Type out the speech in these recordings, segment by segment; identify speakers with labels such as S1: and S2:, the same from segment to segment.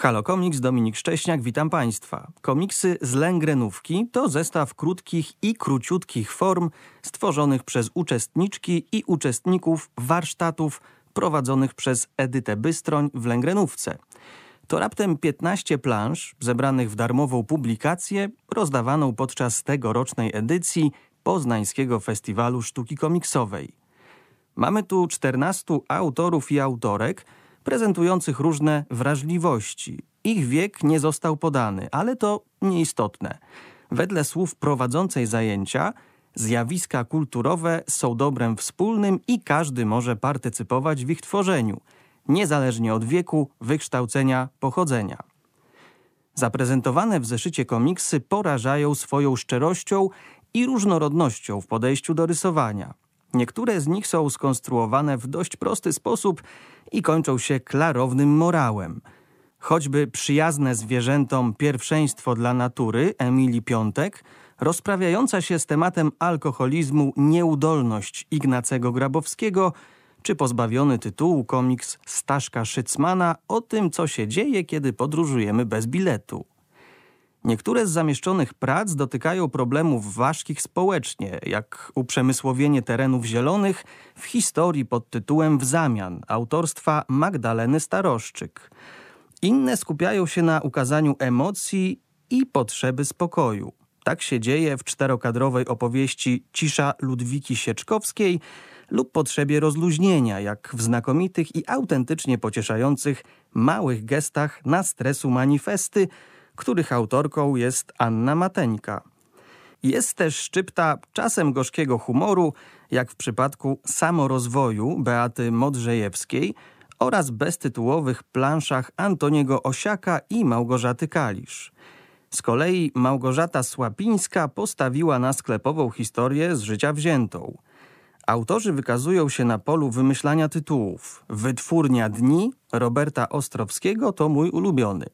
S1: Halo Komiks, Dominik Szcześniak, witam Państwa. Komiksy z Lęgrenówki to zestaw krótkich i króciutkich form stworzonych przez uczestniczki i uczestników warsztatów prowadzonych przez Edytę Bystroń w Lęgrenówce. To raptem 15 plansz zebranych w darmową publikację rozdawaną podczas tegorocznej edycji Poznańskiego Festiwalu Sztuki Komiksowej. Mamy tu 14 autorów i autorek prezentujących różne wrażliwości. Ich wiek nie został podany, ale to nieistotne. Wedle słów prowadzącej zajęcia, zjawiska kulturowe są dobrem wspólnym i każdy może partycypować w ich tworzeniu, niezależnie od wieku, wykształcenia, pochodzenia. Zaprezentowane w zeszycie komiksy porażają swoją szczerością i różnorodnością w podejściu do rysowania. Niektóre z nich są skonstruowane w dość prosty sposób i kończą się klarownym morałem. Choćby przyjazne zwierzętom pierwszeństwo dla natury Emilii Piątek, rozprawiająca się z tematem alkoholizmu Nieudolność Ignacego Grabowskiego, czy pozbawiony tytułu komiks Staszka Szycmana o tym, co się dzieje, kiedy podróżujemy bez biletu. Niektóre z zamieszczonych prac dotykają problemów ważkich społecznie, jak uprzemysłowienie terenów zielonych w historii pod tytułem W zamian autorstwa Magdaleny Staroszczyk. Inne skupiają się na ukazaniu emocji i potrzeby spokoju. Tak się dzieje w czterokadrowej opowieści Cisza Ludwiki Sieczkowskiej lub potrzebie rozluźnienia, jak w znakomitych i autentycznie pocieszających małych gestach na stresu manifesty, których autorką jest Anna Mateńka. Jest też szczypta czasem gorzkiego humoru, jak w przypadku Samorozwoju Beaty Modrzejewskiej oraz beztytułowych planszach Antoniego Osiaka i Małgorzaty Kalisz. Z kolei Małgorzata Słapińska postawiła na sklepową historię z życia wziętą. Autorzy wykazują się na polu wymyślania tytułów. Wytwórnia Dni Roberta Ostrowskiego to mój ulubiony.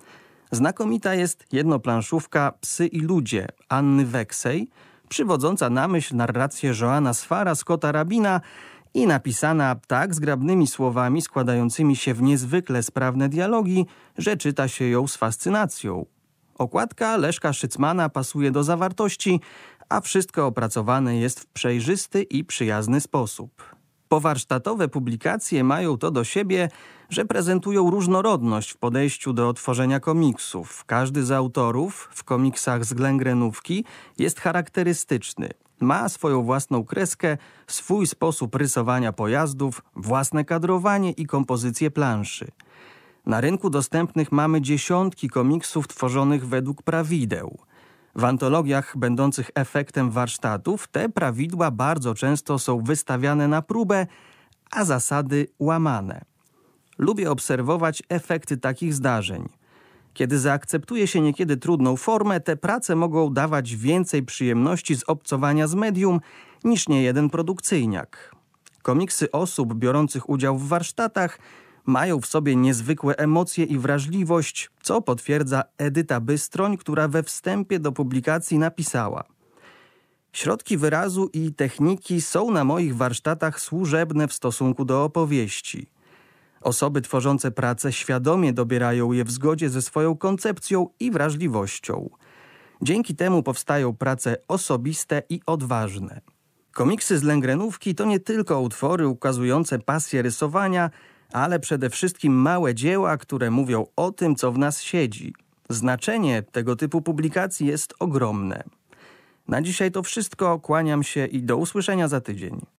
S1: Znakomita jest jednoplanszówka Psy i ludzie Anny Weksej, przywodząca na myśl narrację Joana Sfara Scotta Rabina i napisana tak zgrabnymi słowami składającymi się w niezwykle sprawne dialogi, że czyta się ją z fascynacją. Okładka Leszka Szycmana pasuje do zawartości, a wszystko opracowane jest w przejrzysty i przyjazny sposób. Powarsztatowe publikacje mają to do siebie, że prezentują różnorodność w podejściu do tworzenia komiksów. Każdy z autorów w komiksach z Lęgrenówki jest charakterystyczny. Ma swoją własną kreskę, swój sposób rysowania pojazdów, własne kadrowanie i kompozycję planszy. Na rynku dostępnych mamy dziesiątki komiksów tworzonych według prawideł. W antologiach będących efektem warsztatów te prawidła bardzo często są wystawiane na próbę, a zasady łamane. Lubię obserwować efekty takich zdarzeń. Kiedy zaakceptuje się niekiedy trudną formę, te prace mogą dawać więcej przyjemności z obcowania z medium niż niejeden produkcyjniak. Komiksy osób biorących udział w warsztatach mają w sobie niezwykłe emocje i wrażliwość, co potwierdza Edyta Bystroń, która we wstępie do publikacji napisała: środki wyrazu i techniki są na moich warsztatach służebne w stosunku do opowieści. Osoby tworzące prace świadomie dobierają je w zgodzie ze swoją koncepcją i wrażliwością. Dzięki temu powstają prace osobiste i odważne. Komiksy z Lęgrenówki to nie tylko utwory ukazujące pasję rysowania, ale przede wszystkim małe dzieła, które mówią o tym, co w nas siedzi. Znaczenie tego typu publikacji jest ogromne. Na dzisiaj to wszystko, kłaniam się i do usłyszenia za tydzień.